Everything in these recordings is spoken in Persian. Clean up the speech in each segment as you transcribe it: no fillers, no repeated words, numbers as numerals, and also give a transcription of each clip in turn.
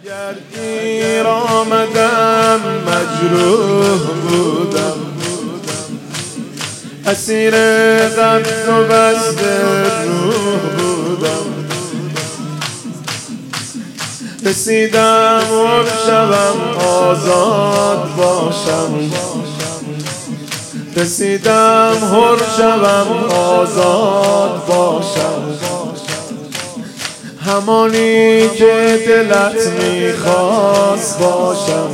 اگر دیر آمدم مجروح بودم، اسیر قبض و بسط روح بودم. رسیدم حر شوم آزاد باشم، رسیدم حر شوم آزاد باشم. همانی که دلت میخواست باشم،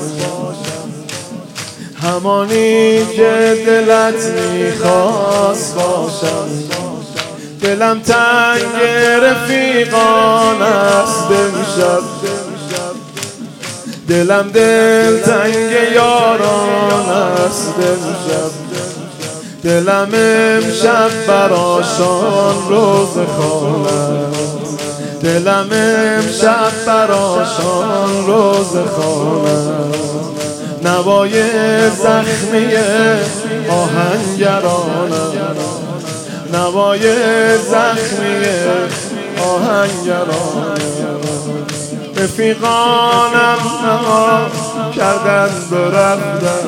همانی که دلت میخواست باشم. دلم تنگ رفیقان است امشب، دلم دل تنگ یاران است امشب. دلم امشب براشان روز خانه، دلم امشب براشان روز خانه. نوای زخمی آهنگرانم، نوای زخمی آهنگرانم. رفیقانم نها کردن برفتن،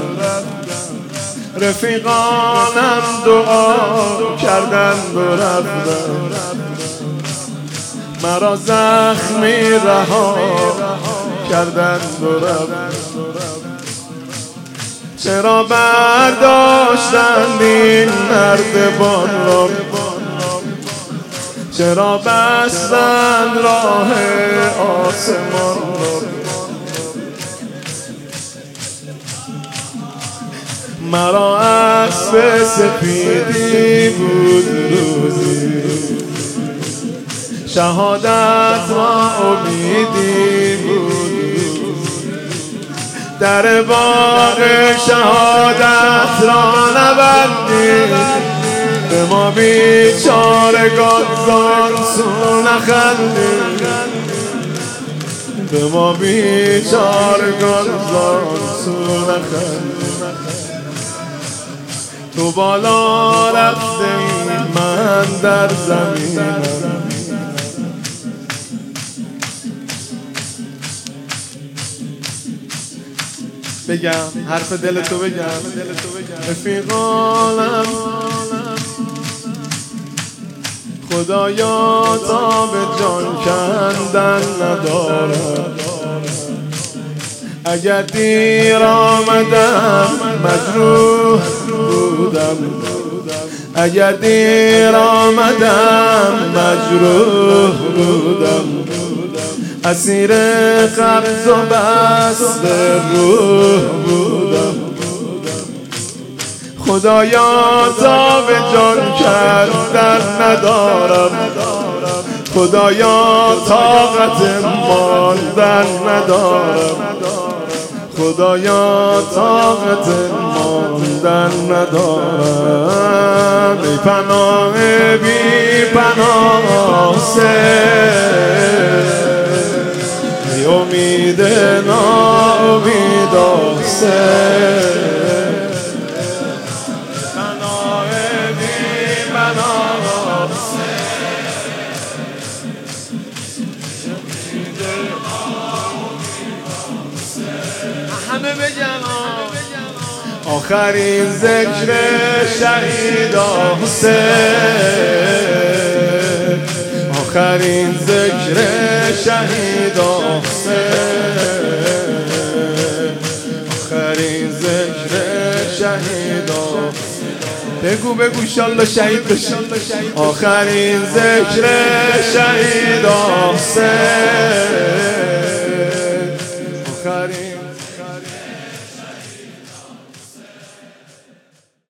رفیقانم دعا کردن برفتن. مرا زخمی رها کردن برفتن. چرا برداشتند این نردبان را، چرا بستند راه آسمان را. مرا اسب سپیدی بود روزی، شهادت را امیدی بود. در باغ شهادت را نبندی، به ما بیچارگان زان سو نخندی، به ما بیچارگان زان سو نخندی. تو بالا رفته ای من در زمینم، بگم حرف دلتو بگم. رفیقانم خدایا تا به جان کندن ندارم. اگر دیر آمدم مجروح بودم، اگر دیر آمدم مجروح بودم. اسیر قبض و بسط روح بودم. خدایا تا به جان کردن ندارم، خدایا طاقت ماندن ندارم، خدایا طاقت ماندن ندارم. بی پناه بی پناه بی امید ناامید پناه بی پناه همه بگم آخرین ذکر شهید حسین، آخرین ذکر شهید حسین، آخرین ذکر شهید حسین. بگو بگو انشالله شهید بشی. آخرین ذکر شهید حسین، آخرین